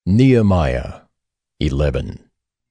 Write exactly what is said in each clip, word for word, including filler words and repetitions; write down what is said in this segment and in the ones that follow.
Nehemiah eleven.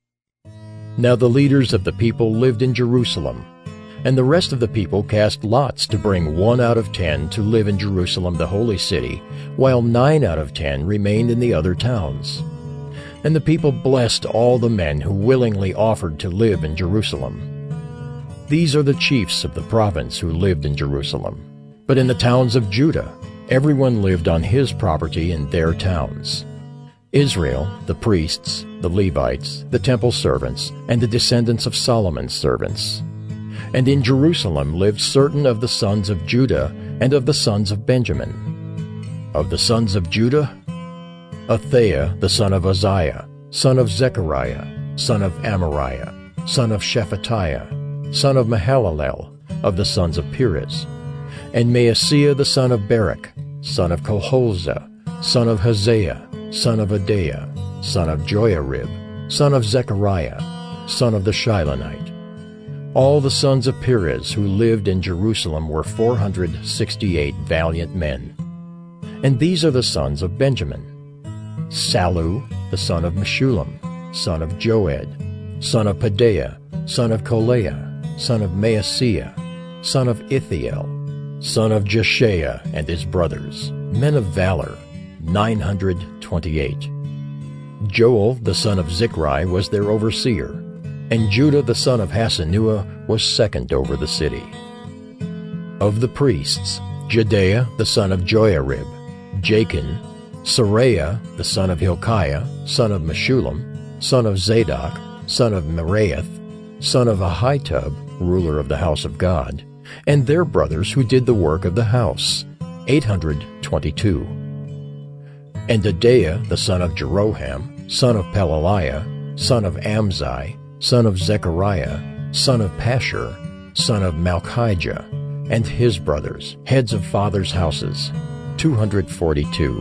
Now the leaders of the people lived in Jerusalem, and the rest of the people cast lots to bring one out of ten to live in Jerusalem the holy city, while nine out of ten remained in the other towns. And the people blessed all the men who willingly offered to live in Jerusalem. These are the chiefs of the province who lived in Jerusalem. But in the towns of Judah, everyone lived on his property in their towns. Israel, the priests, the Levites, the temple servants, and the descendants of Solomon's servants. And in Jerusalem lived certain of the sons of Judah and of the sons of Benjamin. Of the sons of Judah, Athaiah the son of Uzziah, son of Zechariah, son of Amariah, son of Shephatiah, son of Mahalalel, of the sons of Perez, and Maaseiah the son of Barak, son of Colhozah, son of Hosea, son of Adaiah, son of Joiarib, son of Zechariah, son of the Shilonite. All the sons of Perez who lived in Jerusalem were four hundred sixty-eight valiant men. And these are the sons of Benjamin: Sallu, the son of Meshullam, son of Joed, son of Pedaiah, son of Kolaiah, son of Maaseiah, son of Ithiel, son of Jeshaiah and his brothers, men of valor, nine hundred twenty-eight. Joel the son of Zichri was their overseer, and Judah the son of Hasenuah was second over the city. Of the priests, Jedaiah the son of Joiarib, Jachin, Seraiah the son of Hilkiah, son of Meshullam, son of Zadok, son of Meraioth, son of Ahitub, ruler of the house of God, and their brothers who did the work of the house, eight hundred twenty-two. And Adaiah the son of Jeroham, son of Pelaliah, son of Amzi, son of Zechariah, son of Pashur, son of Malchijah, and his brothers, heads of fathers' houses, two hundred forty-two.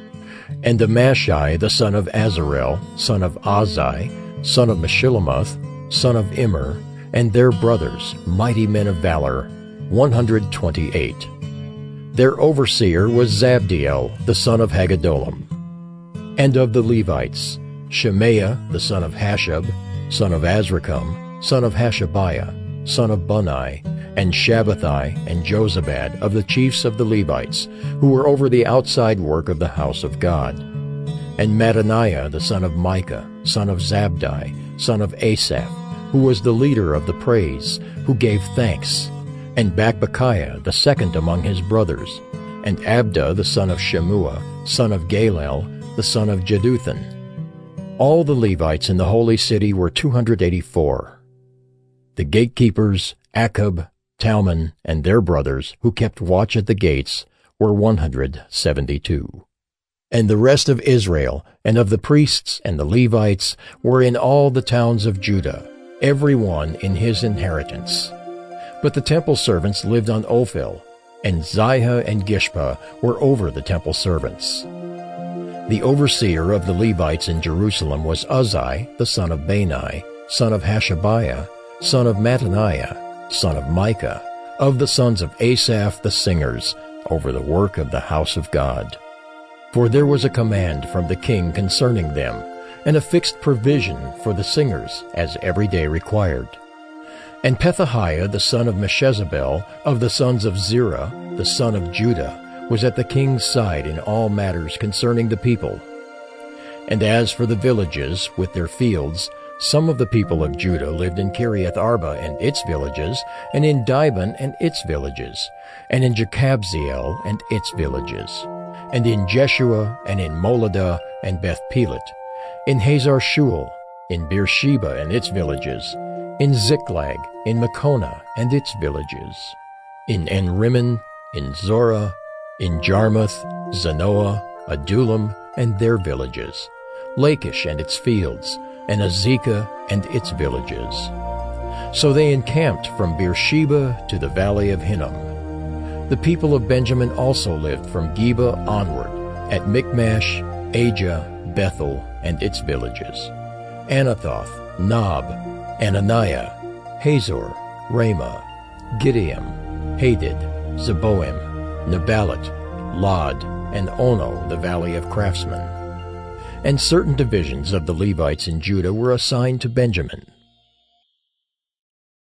And Amashai the son of Azarel, son of Azai, son of Meshillemoth, son of Immer, and their brothers, mighty men of valor, one hundred twenty-eight. Their overseer was Zabdiel the son of Haggedolim. And of the Levites, Shemaiah the son of Hashab, son of Azrikam, son of Hashabiah, son of Bunai, and Shabbathai and Jozabad of the chiefs of the Levites, who were over the outside work of the house of God. And Mattaniah the son of Micah, son of Zabdi, son of Asaph, who was the leader of the praise, who gave thanks, and Bakbukiah the second among his brothers, and Abda the son of Shemua, son of Galel, the son of Jeduthun. All the Levites in the holy city were two hundred eighty-four. The gatekeepers, Akub, Talmon, and their brothers, who kept watch at the gates, were one hundred seventy-two. And the rest of Israel, and of the priests and the Levites, were in all the towns of Judah, every one in his inheritance. But the temple servants lived on Ophel, and Ziha and Gishpa were over the temple servants. The overseer of the Levites in Jerusalem was Uzzi, the son of Bani, son of Hashabiah, son of Mattaniah, son of Micah, of the sons of Asaph the singers, over the work of the house of God. For there was a command from the king concerning them, and a fixed provision for the singers, as every day required. And Pethahiah the son of Meshezabel, of the sons of Zerah, the son of Judah, was at the king's side in all matters concerning the people. And as for the villages with their fields, some of the people of Judah lived in Kiriath Arba and its villages, and in Dibon and its villages, and in Jekabzeel and its villages, and in Jeshua and in Moladah and Beth Pelet, in Hazar Shual, in Beersheba and its villages, in Ziklag, in Makona and its villages, in En-Rimmon, in Zorah, in Jarmuth, Zanoah, Adullam, and their villages, Lachish and its fields, and Azekah and its villages. So they encamped from Beersheba to the valley of Hinnom. The people of Benjamin also lived from Geba onward, at Michmash, Ajah, Bethel, and its villages, Anathoth, Nob, Ananiah, Hazor, Ramah, Gideam, Hadid, Zeboim, Nebalat, Lod, and Ono, the valley of craftsmen. And certain divisions of the Levites in Judah were assigned to Benjamin.